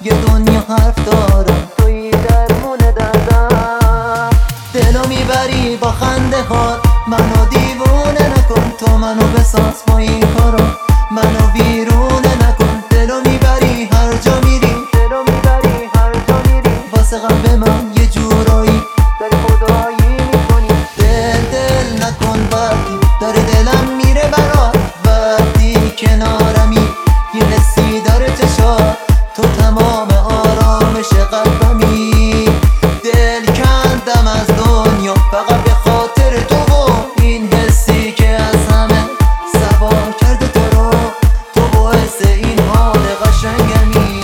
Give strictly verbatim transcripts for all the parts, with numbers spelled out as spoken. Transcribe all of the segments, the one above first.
یه دنیا حرف دارم، توی درمون دردم. دلو میبری با خنده هات، منو دیوونه نکن، تو منو بساز با این کارا، منو بیرونه نکن. دلو میبری هر جا میری، دلو میبری هر جا میری، واسه قلب من یه جورایی داری خدایی میکنی. دل دل نکن وقتی داره دلم میره برات، وقتی کنارمی یه حسی داره چشات، تو تمام آرامش قلبمی. دل کندم از دنیا فقط به خاطر تو و این حسی که از همه سوار کرده تو رو، تو باعث این حال قشنگمی.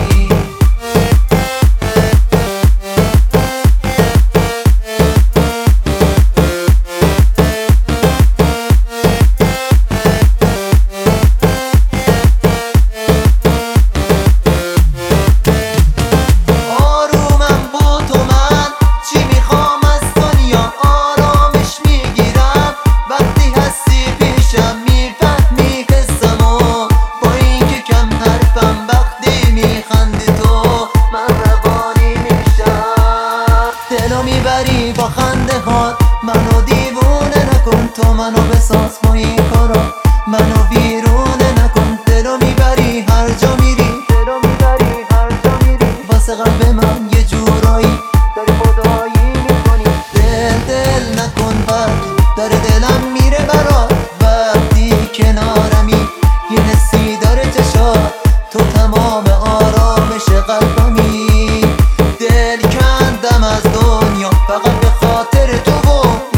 میبری با خنده هات، منو دیوونه نکن، تو منو بساز با این کارا، منو بیرونه نکن. دلو میبری هر جا میری، دلو میبری هر جا میری، واسه قلب من یه جورایی داری خدایی میکنی. دل دل نکن وقتی داره دلم میره برات، وقتی کنارمی یه حسی داره چشات، تو تمام آرامش قلبمی. دل کندم از دنیا فقط به خاطر تو و